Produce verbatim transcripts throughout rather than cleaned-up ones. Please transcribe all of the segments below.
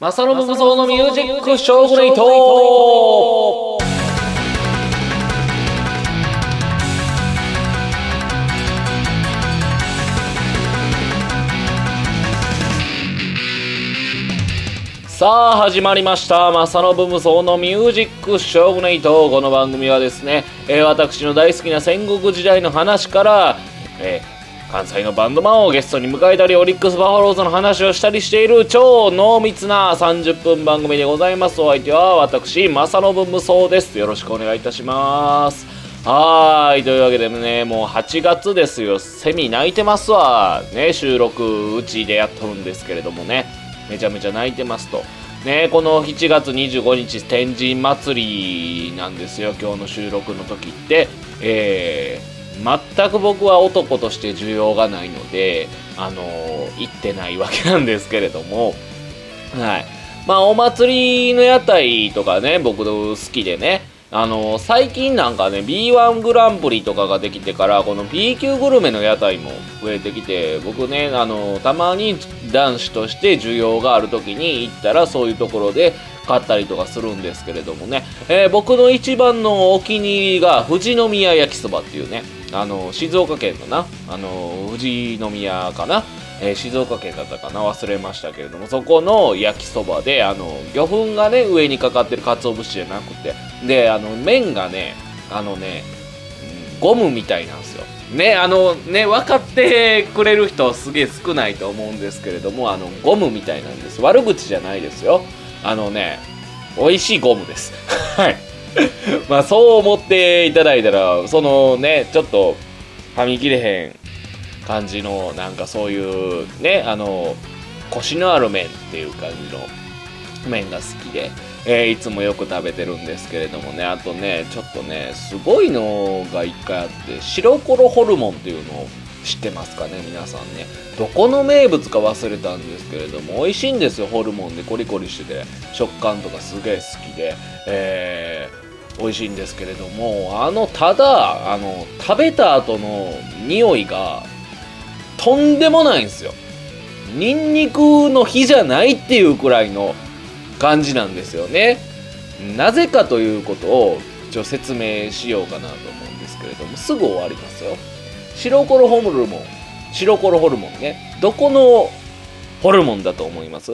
マサノブ無双のミュージックショーグレイト。さあ始まりました、マサノブ無双のミュージックショーグレイト。この番組はですね、えー、私の大好きな戦国時代の話から、えー関西のバンドマンをゲストに迎えたり、オリックスバファローズの話をしたりしている超濃密なさんじゅっぷん番組でございます。お相手は私、正信無双です。よろしくお願いいたします。はーい、というわけでね、もうはちがつですよ。セミ泣いてますわね。収録うちでやっとるんですけれどもね、めちゃめちゃ泣いてますとね。このしちがつにじゅうごにち天神祭りなんですよ、今日の収録の時って。えー全く僕は男として需要がないので、あのー、行ってないわけなんですけれども、はい。まあ、お祭りの屋台とかね、僕好きでね、あのー、最近なんかね、ビーワン グランプリとかができてから、この B 級グルメの屋台も増えてきて、僕ね、あのー、たまに男子として需要がある時に行ったら、そういうところで買ったりとかするんですけれどもね、えー、僕の一番のお気に入りが富士宮焼きそばっていうね、あの静岡県のな、あの富士宮かな、えー、静岡県だったかな、忘れましたけれども、そこの焼きそばで、あの魚粉がね上にかかってる鰹節じゃなくて、であの麺がね、あのね、うん、ゴムみたいなんですよね。あのね、分かってくれる人すげえ少ないと思うんですけれども、あのゴムみたいなんです。悪口じゃないですよ。あのね、美味しいゴムですはいまあそう思っていただいたら、そのね、ちょっと噛み切れへん感じの、なんかそういうね、あのコシのある麺っていう感じの麺が好きで、えー、いつもよく食べてるんですけれどもね。あとね、ちょっとね、すごいのが一回あって、白コロホルモンっていうのを知ってますかね、皆さんね。どこの名物か忘れたんですけれども、美味しいんですよ。ホルモンでコリコリしてて、食感とかすげえ好きで、えー美味しいんですけれども、あのただあの食べた後の匂いがとんでもないんですよ。ニンニクの火じゃないっていうくらいの感じなんですよね。なぜかということをちょっと説明しようかなと思うんですけれども、すぐ終わりますよ。白コロホルモン、白コロホルモンね、どこのホルモンだと思います？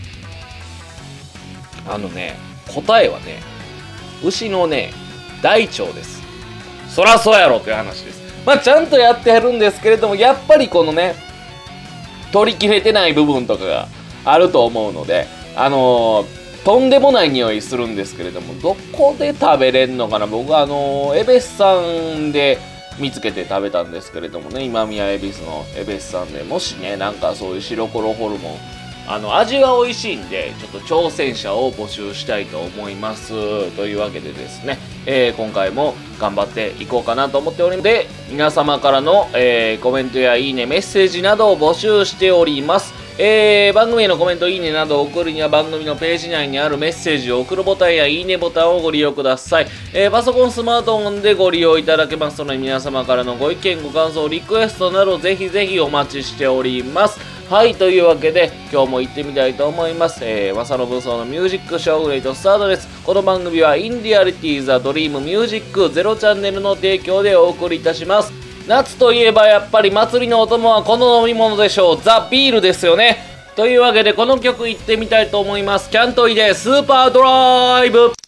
あのね、答えはね、牛のね、大腸です。そらそうやろという話です。まあちゃんとやってやるんですけれども、やっぱりこのね、取り切れてない部分とかがあると思うので、あのー、とんでもない匂いするんですけれども、どこで食べれんのかな。僕はあのー、エベスさんで見つけて食べたんですけれどもね、今宮恵比寿のエベスさんで、もしね、なんかそういう白コロホルモン、あの味が美味しいんで、ちょっと挑戦者を募集したいと思います。というわけでですね、えー、今回も頑張っていこうかなと思っておりますので、皆様からの、えー、コメントやいいね、メッセージなどを募集しております。えー、番組へのコメント、いいねなどを送るには、番組のページ内にあるメッセージを送るボタンやいいねボタンをご利用ください。えー、パソコン、スマートフォンでご利用いただけますので、皆様からのご意見、ご感想、リクエストなどぜひぜひお待ちしております。はい、というわけで今日も行ってみたいと思います。えー、マサノブ無双のミュージックショーグレイトスタートです。この番組はインディアリティーザドリームミュージックゼロチャンネルの提供でお送りいたします。夏といえばやっぱり祭りのお供はこの飲み物でしょう。ザ・ビールですよね。というわけでこの曲行ってみたいと思います。キャントイでスーパードライブ。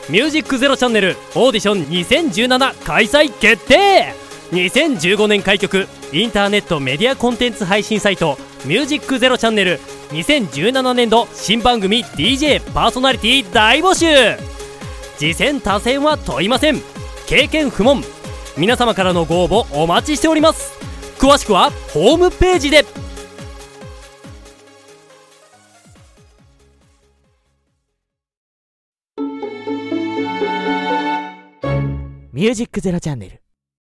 ミュージックゼロチャンネルオーディションにせんじゅうなな開催決定。にせんじゅうごねん開局インターネットメディアコンテンツ配信サイトミュージックゼロチャンネルにせんじゅうななねんど新番組 ディージェー パーソナリティ大募集。次戦他戦は問いません。経験不問。皆様からのご応募お待ちしております。詳しくはホームページで。 ミュージックゼロチャンネル。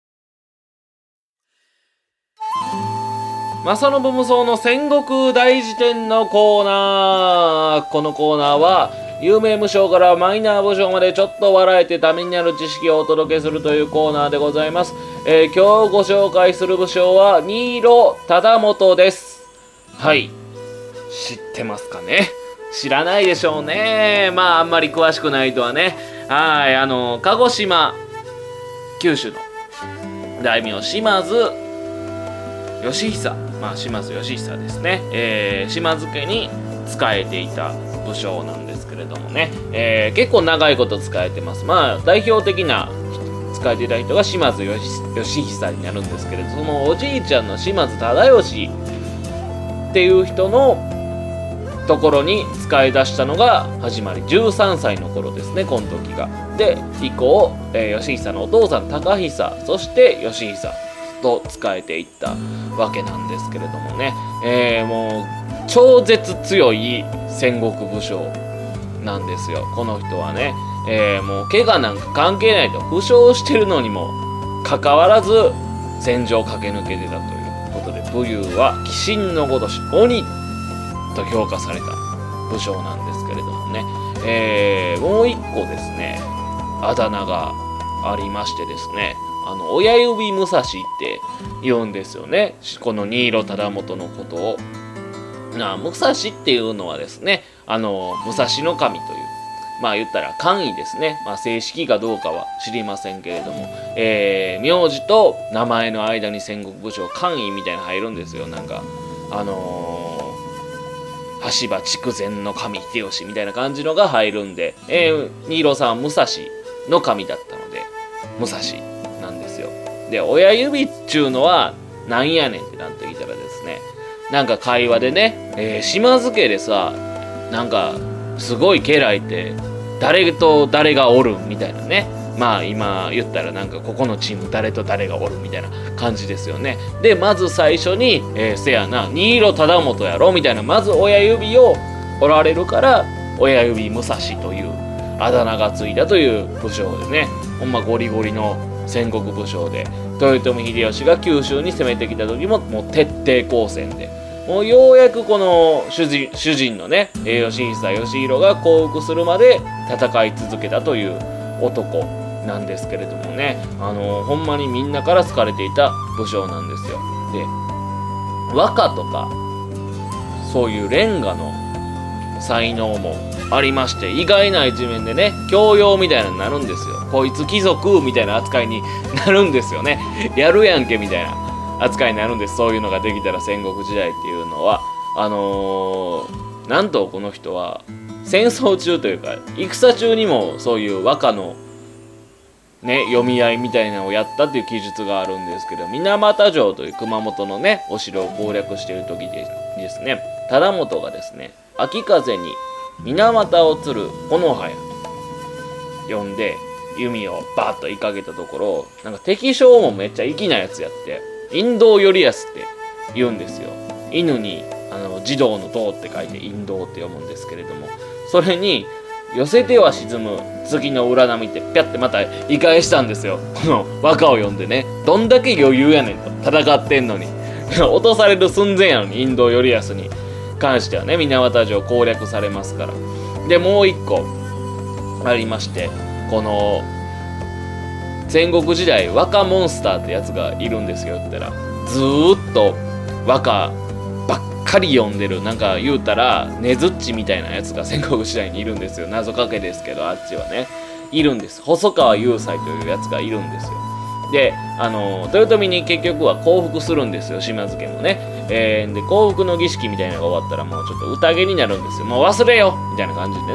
正信無双の戦国大辞典のコーナー。このコーナーは有名武将からマイナー武将までちょっと笑えてためになる知識をお届けするというコーナーでございます。えー、今日ご紹介する武将は新納忠元です。はい、知ってますかね。知らないでしょうね。まああんまり詳しくないとはね。はい、あの鹿児島九州の大名島津義久、まあ島津義久ですね、えー、島津家に仕えていた武将なんですけれどもね、えー、結構長いこと仕えてます。まあ代表的な仕えていた人が島津義久になるんですけれど、そのおじいちゃんの島津忠義っていう人のところに使い出したのが始まりじゅうさんさいの頃ですね、この時が。で以降、えー、義久のお父さん高久、そして義久と使えていったわけなんですけれどもね、えー、もう超絶強い戦国武将なんですよ、この人はね。えー、もう怪我なんか関係ないと、負傷してるのにもかかわらず戦場を駆け抜けてたということで、武勇は鬼神のごとし鬼と評価された武将なんですけれどもね、えー、もう一個ですね、あだ名がありましてですね、あの親指武蔵って言うんですよね、この新納忠元のことを。な武蔵っていうのはですね、あの武蔵の神という、まあ言ったら官位ですね。まあ正式かどうかは知りませんけれども、えー、名字と名前の間に戦国武将官位みたいなの入るんですよ。なんかあのー、羽柴筑前の神秀吉みたいな感じのが入るんで、えー、新納さんは武蔵の神だったので武蔵なんですよ。で親指っちゅうのはなんやねんってなってきたらですね、なんか会話でね、えー、島津家でさ、なんかすごい家来って誰と誰がおるみたいなね、まあ今言ったらなんかここのチーム誰と誰がおるみたいな感じですよね。でまず最初に、えー、せやな新納忠元やろみたいな、まず親指を折られるから親指武蔵というあだ名がついたという武将でね、ほんまゴリゴリの戦国武将で、豊臣秀吉が九州に攻めてきた時ももう徹底抗戦で、もうようやくこの主人主人のね義久義弘が降伏するまで戦い続けたという男なんですけれどもね、あのほんまにみんなから好かれていた武将なんですよ。で和歌とかそういうレンガの才能もありまして、意外な一面でね教養みたいなのになるんですよ。こいつ貴族みたいな扱いになるんですよね。やるやんけみたいな扱いになるんです。そういうのができたら戦国時代っていうのはあのー、なんとこの人は戦争中というか戦中にもそういう和歌のね読み合いみたいなのをやったっていう記述があるんですけど、水俣城という熊本のねお城を攻略している時でですね、忠元がですね秋風に水俣を釣る木の葉や呼んで弓をバーッと追いかけたところ、なんか敵将もめっちゃ粋なやつやって、引導頼康って言うんですよ。犬にあの児童の童って書いて引導って読むんですけれども、それに寄せては沈む次の裏波ってピャってまた言い返したんですよ。この和歌を読んでね、どんだけ余裕やねんと、戦ってんのに落とされる寸前やのに引導頼康に関してはね水俣城攻略されますから。でもう一個ありまして、この戦国時代和歌モンスターってやつがいるんですよ。言ったらずーっと和歌ばっかり読んでる、なんか言うたらねずっちみたいなやつが戦国時代にいるんですよ。謎かけですけどあっちはねいるんです。細川雄斎というやつがいるんですよ。であの豊臣に結局は降伏するんですよ、島津家もね。えー、で降伏の儀式みたいなのが終わったらもうちょっと宴になるんですよ。もう忘れよみたいな感じでね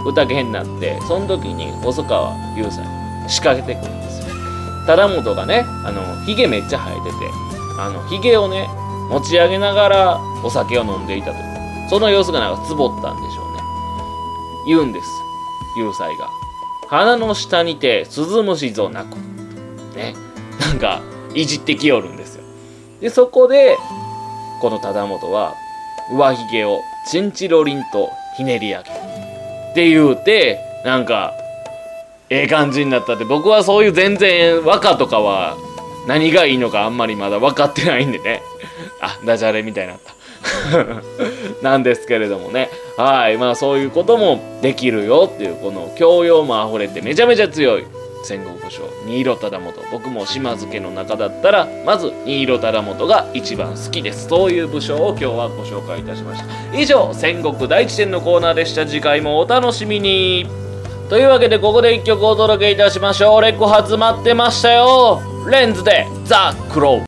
宴になって、その時に細川雄さんに仕掛けてくるんですよ。忠元がね、あのヒゲめっちゃ生えてて、あのヒゲをね持ち上げながらお酒を飲んでいたと。その様子がなんかつぼったんでしょうね。言うんです、雄斎が。鼻の下にて鈴虫ぞなくね、なんかいじってきよるんですよ。でそこでこの忠元は上髭をチンチロリンとひねり上げって言うて、なんかええ感じになったって。僕はそういう全然和歌とかは何がいいのかあんまりまだ分かってないんでねあ、ダジャレみたいになったなんですけれどもね、はい、まあそういうこともできるよっていう、この教養もあふれてめちゃめちゃ強い戦国武将新色忠元。僕も島津家の中だったらまず新色忠元が一番好きです。そういう武将を今日はご紹介いたしました。以上、戦国大地点のコーナーでした。次回もお楽しみに。というわけでここで一曲お届けいたしましょう。レコ発待ってましたよ。レンズでザ・クロー。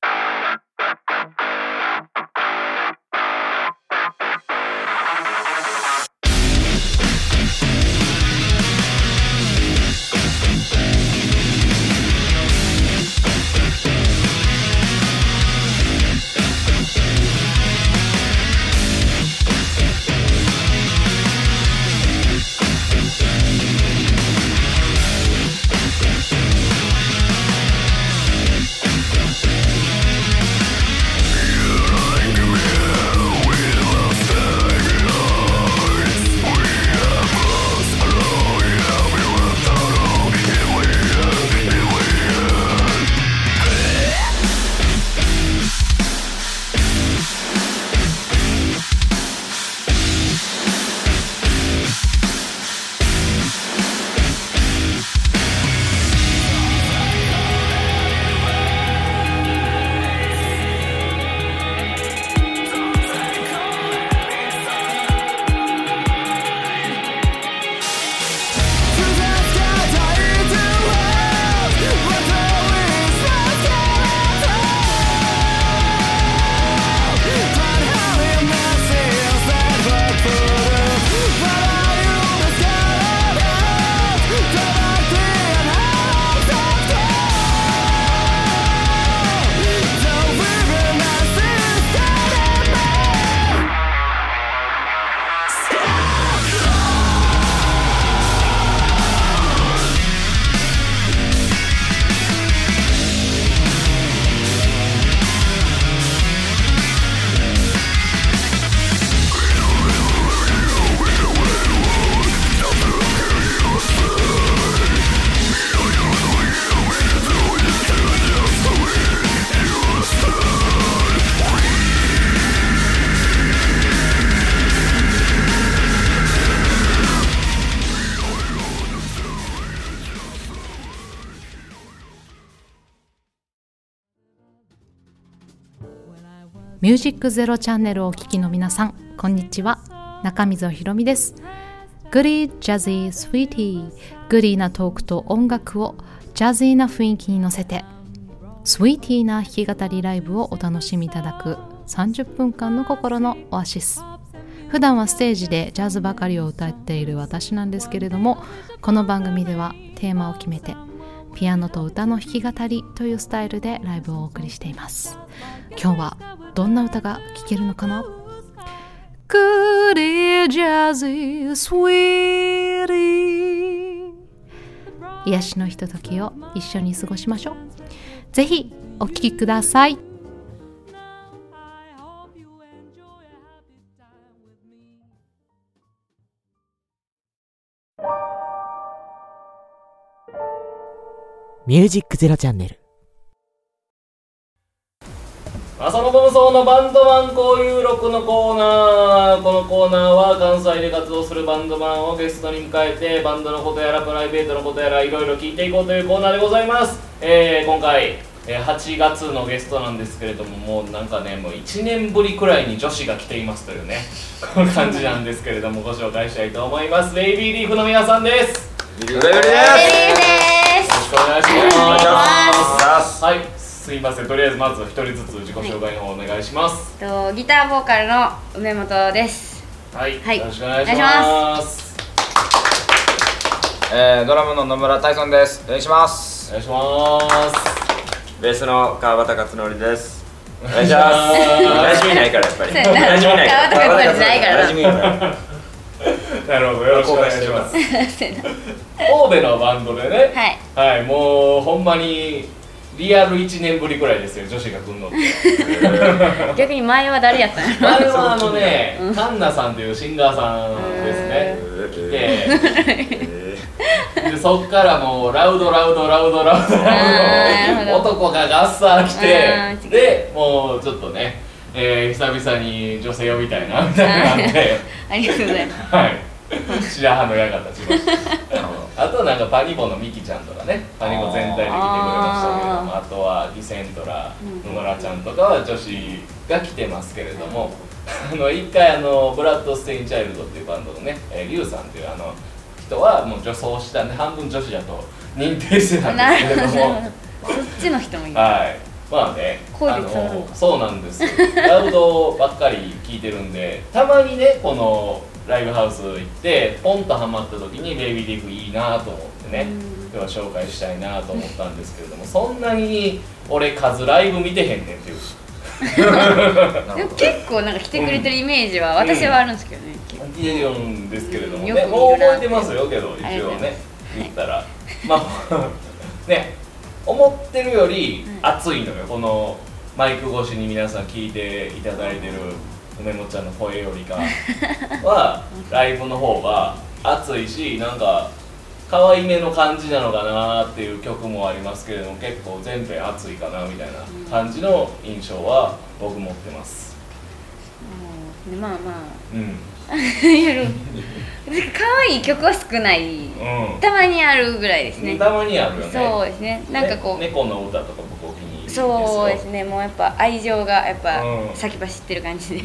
ミュージックゼロチャンネルをお聞きの皆さん、こんにちは。中溝ひろみです。グリージャズィースウィーティー、グリーなトークと音楽をジャズィーな雰囲気に乗せて、スウィーティーな弾き語りライブをお楽しみいただくさんじゅっぷんかんの心のオアシス。普段はステージでジャズばかりを歌っている私なんですけれども、この番組ではテーマを決めてピアノと歌の弾き語りというスタイルでライブをお送りしています。今日はどんな歌が聴けるのかな。グリージャズィースウィーティー、癒しのひとときを一緒に過ごしましょう。ぜひお聴きください。 ミュージックゼロチャンネル。 浅野無双のバンドマン交友録のコーナー。このコーナーは関西で活動するバンドマンをゲストに迎えて、バンドのことやらプライベートのことやらいろいろ聞いていこうというコーナーでございます。えー、今回、えー、はちがつのゲストなんですけれども、もうなんかね、もういちねんぶりくらいに女子が来ていますというね、この感じなんですけれども、ご紹介したいと思います。ベイビーリーフの皆さんです。 ベイビーリーです。 よろしくお願いします。はい、すいません。とりあえずまず一人ずつ自己紹介の方お願いします。 はい、ギターボーカルの梅本です。 はい、 はい、 よろしくお願いします。 えー、ドラムの野村大尊です。お願いします。 お願いします。 ベースの川端克典です。お願いします。馴染みないからやっぱり。馴染みないから。 川端克典ないから。 馴染みないから。 なるほど、よろしくお願いします。神戸のバンドでね、はい、はい、もうほんまにリアルいちねんぶりくらいですよ、女子が来んのって。 逆に前は誰やったの？ 前はあのね、カンナさんというシンガーさんですね。で、でそっからもうラウドラウドラウドラウドラウド男がガッサー来て、でもうちょっとね、えー、久々に女性呼びたいなみたいなのでありがとうございます。 はい、白羽の矢が立ちました。あとなんかパニボのミキちゃんとかね、パニボ全体で来てくれましたけれども、あとはディセントラ野村ちゃんとかは女子が来てますけれども、あの一回あのブラッド・ステイン・チャイルドっていうバンドのね、えー、リュウさんっていうあの人はもう女装したんで半分女子だと認定してたんですけれどもそっちの人もいる。 はい、まあね、あのそうなんです。ラウドばっかり聴いてるんで、たまにねこのライブハウス行ってポンとハマった時にベイビーリーフいいなと思ってね、今日は紹介したいなと思ったんですけれども、そんなに俺数ライブ見てへんねんっていう。 でも結構なんか来てくれてるイメージは私はあるんですけどね。 来てるんですけれどもね、もう覚えてますよけど一応ね言ったら、まあね、思ってるより熱いのよ、このマイク越しに皆さん聞いていただいてる梅もちゃんの声よりかはライブの方が熱いし、なんか可愛めの感じなのかなっていう曲もありますけれども、結構全編熱いかなみたいな感じの印象は僕持ってます。 うん、まあまあ、 うん可愛い曲は少ない、うん、たまにあるぐらいですね。 たまにあるよね。 そうですね。なんかこう、 ね、猫の歌とか僕お気に入りですよ。 そうですね。もうやっぱ愛情がやっぱ先走ってる感じで、うん、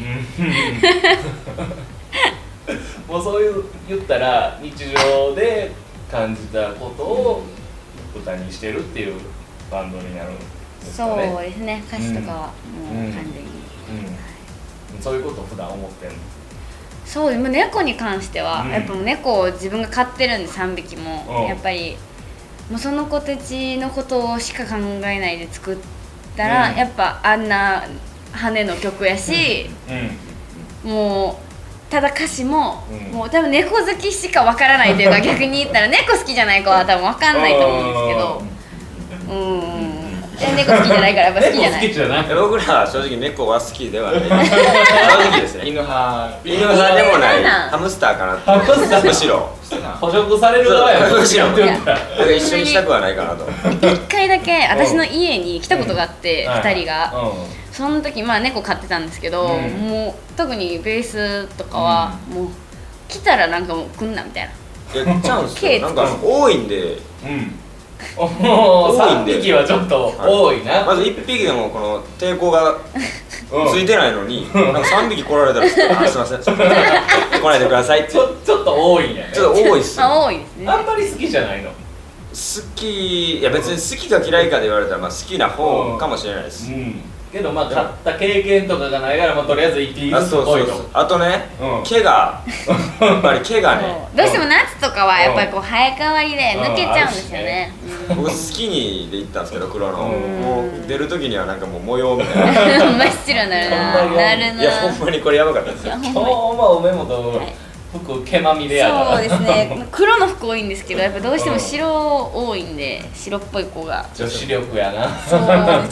もうそういう言ったら日常で感じたことを歌にしてるっていうバンドになるんですかね。 そうですね。歌詞とかはもう完全に、うんうんうん、そういうことを普段思ってんの？ そうでも猫に関しては、うん、やっぱ猫を自分が飼ってるんでさんびきも、うん、やっぱりもうその子たちのことしか考えないで作ったら、うん、やっぱあんな羽の曲やし、うん、もうただ歌詞も、うん、もう多分猫好きしかわからないというか逆に言ったら猫好きじゃない子は多分わかんないと思うんですけど、うん猫好きじゃないからやっぱ好きじゃない。 猫好きじゃない。 僕らは正直猫は好きではない。正直ですね。 犬派。 犬派でもない。ハムスターかなって。むしろ。 捕食される側や。 むしろ。一緒にしたくはないかなと。 一回だけ私の家に来たことがあって二人が。その時まあ猫飼ってたんですけど、もう特にベースとかはもう来たらなんかもう来んなみたいな。 やっちゃうんすよ。なんか多いんで。 おお、さんびきはちょっと多いな。 まずいっぴきでもこの抵抗がついてないのに、なんかさんびき来られたらあ、すいません、来ないでくださいって。ちょっと多いんやね。 ちょっと多いっす。 多いですね。 あんまり好きじゃないの？ 好き、いや別に好きか嫌いかで言われたらまあ好きな方かもしれないです。 けどまあ買った経験とかがないからまあとりあえずいっていいです。 そうそうそう。あとね、毛がやっぱり毛がね、 どうしても夏とかはやっぱりこう生え変わりで抜けちゃうんですよね。 僕スキニーで行ったんですけど、黒のもう出る時にはなんかもう模様みたいな真っ白になるな。なるな。 いやほんまにこれやばかったですよ。 今日も梅本服毛まみれやから。 そうですね。黒の服多いんですけど、やっぱどうしても白多いんで、白っぽい子が女子力やな。 そう、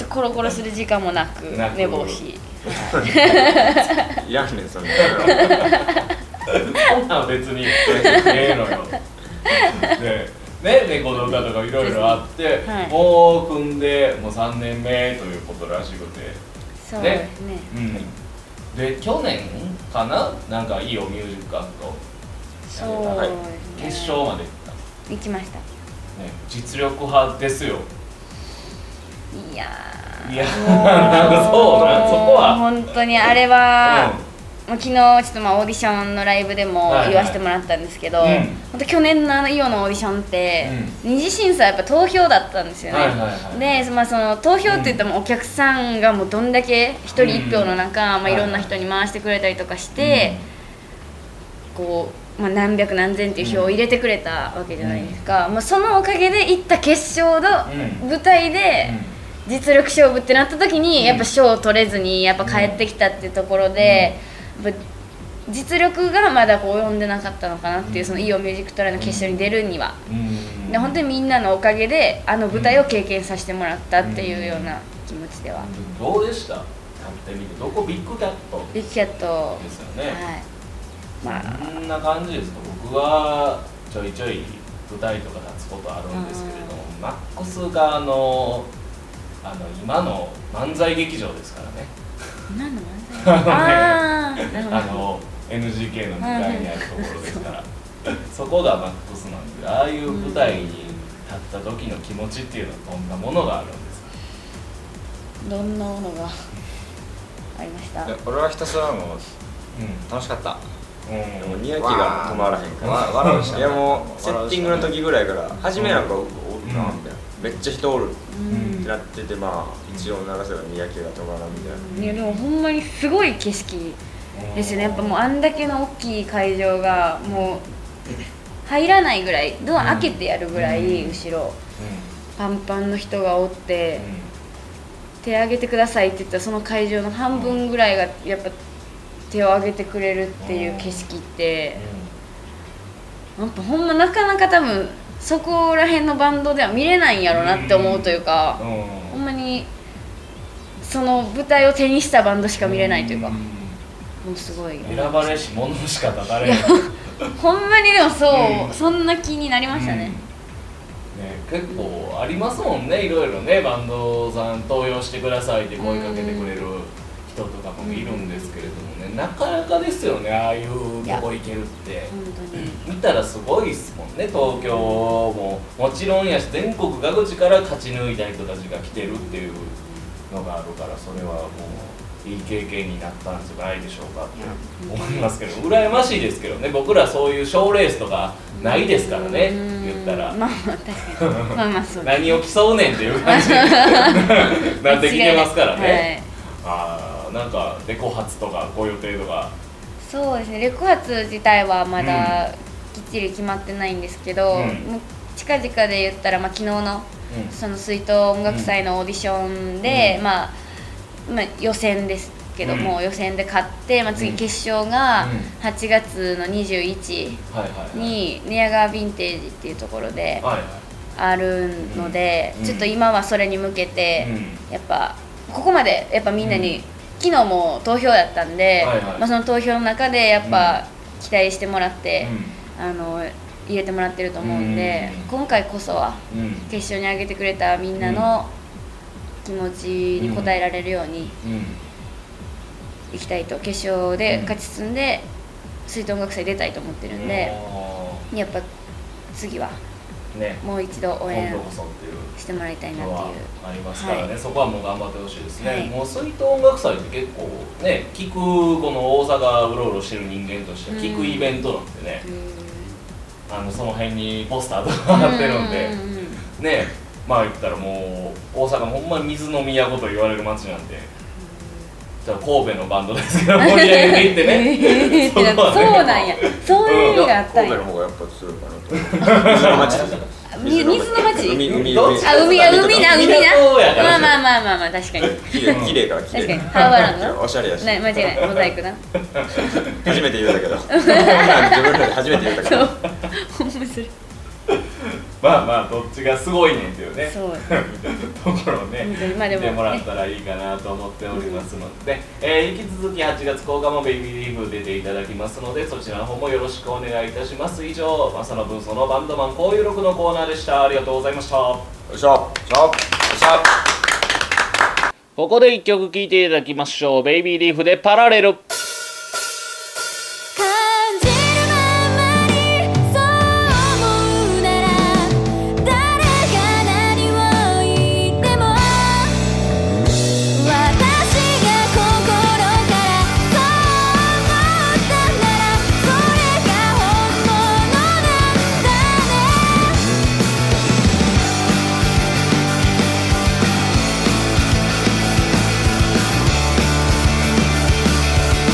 コロコロする時間もなく寝坊し。 いらんねんそんな。 そんなん別にええのよ。ね、猫の歌とかいろいろあって、もう組んでもうさんねんめということらしくて。 そうですね。 で去年かな、なんかいいよミュージックアットそうですね、 決勝まで行った。 行きました、ね、 実力派ですよ。 いやーいやなんかそうなん、そこは本当にあれは、うん、もう昨日ちょっとまあオーディションのライブでも言わせてもらったんですけど、はいはい、本当去年のあのイオのオーディションって、うん、二次審査はやっぱ投票だったんですよね、はいはいはい、で、まあ、その投票って言ってもお客さんがもうどんだけ一人一票の中、うん、まあ、いろんな人に回してくれたりとかして、うん、こうまあ、何百何千っていう票を入れてくれたわけじゃないですか、うんまあ、そのおかげで行った決勝の舞台で実力勝負ってなった時にやっぱ賞を取れずにやっぱ帰ってきたっていうところで、やっぱ実力がまだこう及んでなかったのかなっていう、そのイオミュージックトライの決勝に出るには、で本当にみんなのおかげであの舞台を経験させてもらったっていうような気持ちでは。 どうでした？やってみて、どこビッグキャットビッグキャットですよね。 はい、まあこんな感じですか。僕はちょいちょい舞台とか立つことあるんですけれども、マックスがあのあの今の漫才劇場ですからね。 何の漫才？ああの エヌジーケー のにかいにあるところですからそこがマックスなんで、ああいう舞台に立った時の気持ちっていうのはどんなものがあるんですか？ どんなものがありました？ 俺はひたすらもう、うん、楽しかった。 うん、 でもにやきが止まらへんから笑うし、いやもうセッティングの時ぐらいから初めなんかおるなみたいな、めっちゃ人おるってなってて、まあ一応流せばにやきが止まらんみたいな。 いやでもほんまにすごい景色ですよね。やっぱもうあんだけの大きい会場がもう入らないぐらい、ドア開けてやるぐらい後ろパンパンの人がおって、手挙げてくださいって言ったらその会場の半分ぐらいがやっぱ手を挙げてくれるっていう景色って、やっぱほんまなかなか多分そこら辺のバンドでは見れないんやろうなって思うというか、ほんまにその舞台を手にしたバンドしか見れないというか、もうすごい選ばれし者しか立たれないほんまにでもそう、うん、そんな気になりましたね。 うん、ね結構ありますもんね、いろいろね、バンドさん登用してくださいって声かけてくれる人とかもいるんですけれどもね、なかなかですよね、ああいうとこ行けるって。本当に見たらすごいですもんね、東京ももちろんやし、全国各地から勝ち抜いた人たちが来てるっていうのがあるから、それはもういい経験になったんじゃないでしょうかって思いますけど、羨ましいですけどね、僕らそういう賞レースとかないですからね、言ったら。 まあまあ確かにまあまあそう何を競うねんっていう感じになってきてますからね。ああ、なんかレコ発とかご予定とか。 そうですね、レコ発自体はまだきっちり決まってないんですけど、うん、もう近々で言ったら、まあ、昨日の、うん、その水筒音楽祭のオーディションで、うんまあまあ、予選ですけども、うん、予選で勝って、まあ、次決勝がはちがつのにじゅういちに寝屋川ヴィンテージっていうところであるので、ちょっと今はそれに向けてやっぱここまでやっぱみんなに、うん、昨日も投票だったんで、はいはいまあ、その投票の中でやっぱ期待してもらって、うん、あの入れてもらってると思うんで、うん、今回こそは決勝に上げてくれたみんなの気持ちに応えられるようにいきたいと、決勝で勝ち進んで水筒音楽祭出たいと思ってるんで、やっぱ次はもう一度応援してもらいたいなっていうありますからね、はい、そこはもう頑張ってほしいですね、はい、もう水筒音楽祭って結構ね、聞くこの大阪うろうろしてる人間として聞くイベントなんでね、あのその辺にポスターとか貼ってるんでね、まあ言ったらもう大阪もほんまに水の都と言われる街なんで、神戸のバンドですけど盛り上げていってねそうなんや、そういうのがあったんや。 神戸の方がやっぱ強いかなと水の町水の町海海あ、海や海な海なまあまあまあまあまあ確かに綺麗から綺麗、 確かにハーバーランドおしゃれやし、 間違いないモザイクな初めて言うたけど自分らで初めて言うたけどほんまそれまあまあどっちがすごいねんっていうねそうところをね見てもらったらいいかなと思っておりますので、えー、引き続きはちがつこうかもベイビーリーフ出ていただきますので、そちらの方もよろしくお願いいたします。以上、マサノブンソのバンドマン交友録のコーナーでした。ありがとうございました。よいしょよいしょよいしょ。 ここでいっきょく聴いていただきましょう。ベイビーリーフでパラレル。 「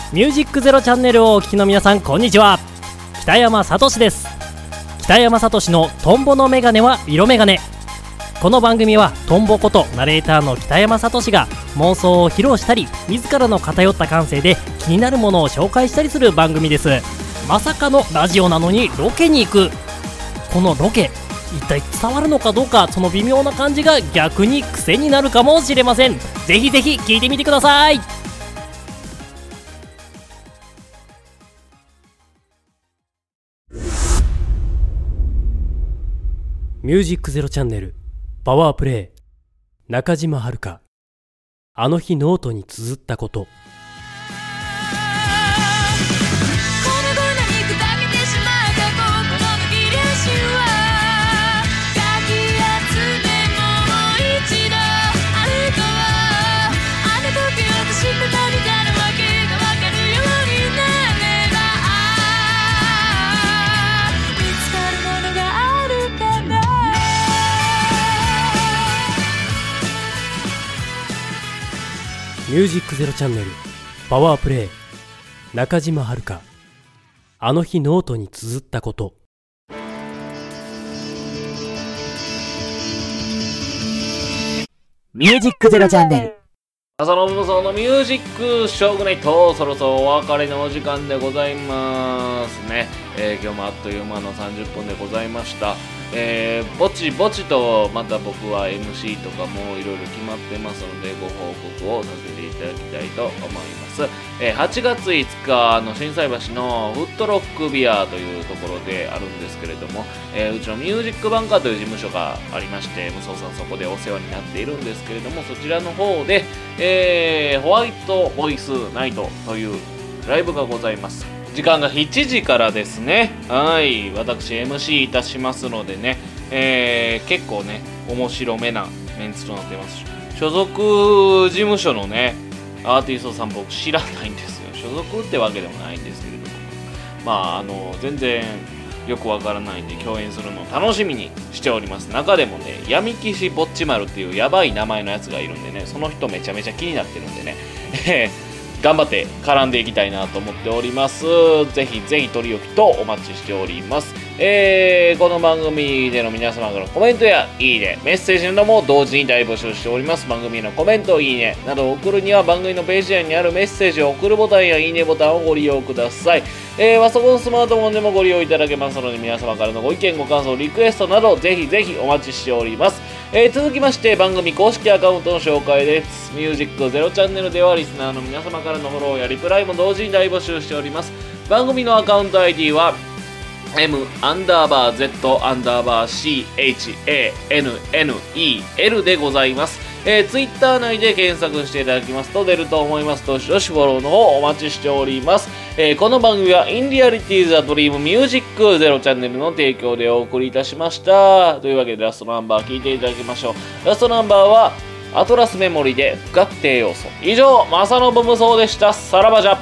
ミュージックゼロチャンネルをお聞きの皆さん、こんにちは。北山聡です。北山聡のトンボのメガネは色メガネ。この番組はトンボことナレーターの北山聡が妄想を披露したり、自らの偏った感性で気になるものを紹介したりする番組です。まさかのラジオなのにロケに行く。このロケ、一体伝わるのかどうか、その微妙な感じが逆に癖になるかもしれません。ぜひぜひ聞いてみてください。ミュージックゼロチャンネルパワープレイ、中島遥香。あの日ノートに綴ったこと。ミュージックゼロチャンネルパワープレイ、中島遥香。あの日ノートに綴ったこと。 ミュージックゼロチャンネル朝の無双のミュージックショーグナイト、そろそろお別れのお時間でございますね。えー、今日もあっという間のさんじゅっぷんでございました。えー、ぼちぼちとまた僕は エムシー とかもいろいろ決まってますので、ご報告をさせていただきたいと思います。えー、はちがついつかの心斎橋のフットロックビアというところであるんですけれども、えー、うちのミュージックバンカーという事務所がありまして、無双さんそこでお世話になっているんですけれども、そちらの方で、えー、ホワイトボイスナイトというライブがございます。時間がしちじからですね。はい、私 エムシー いたしますのでね、えー、結構ね面白めなメンツとなっています。所属事務所のねアーティストさん僕知らないんですよ。所属ってわけでもないんですけれども、まああの全然よくわからないんで共演するのを楽しみにしております。中でもね、闇騎士ぼっち丸っていうやばい名前のやつがいるんでね、その人めちゃめちゃ気になってるんでね頑張って絡んでいきたいなと思っております。ぜひぜひ取り置きとお待ちしております。えー、この番組での皆様からのコメントやいいね、メッセージなども同時に大募集しております。番組のコメント、いいねなどを送るには番組のページ内にあるメッセージを送るボタンやいいねボタンをご利用ください。えー、パソコン、スマートフォンでもご利用いただけますので、皆様からのご意見、ご感想、リクエストなどぜひぜひお待ちしております。えー、続きまして番組公式アカウントの紹介です。ミュージックゼロチャンネルではリスナーの皆様からのフォローやリプライも同時に大募集しております。番組のアカウント アイディー は M アンダーバー Z アンダーバー シーエイチエーエヌエヌイーエル でございます。えー、ツイッター内で検索していただきますと出ると思います。どしどしフォローの方お待ちしております。えー、この番組は In Reality is a Dream Music ゼロチャンネルの提供でお送りいたしました。というわけでラストナンバー聴いていただきましょう。ラストナンバーはアトラスメモリで不確定要素。以上、正信無双でした。さらばじゃ。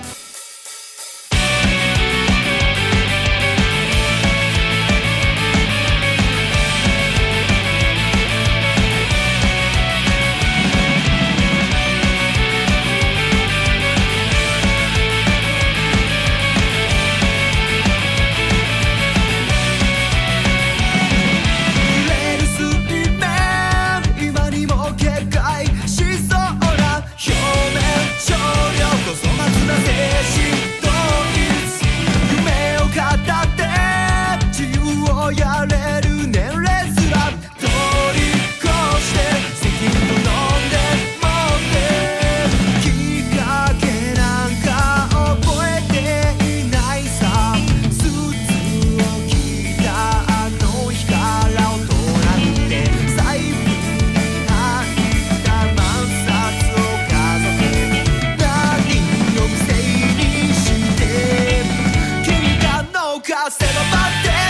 せばばって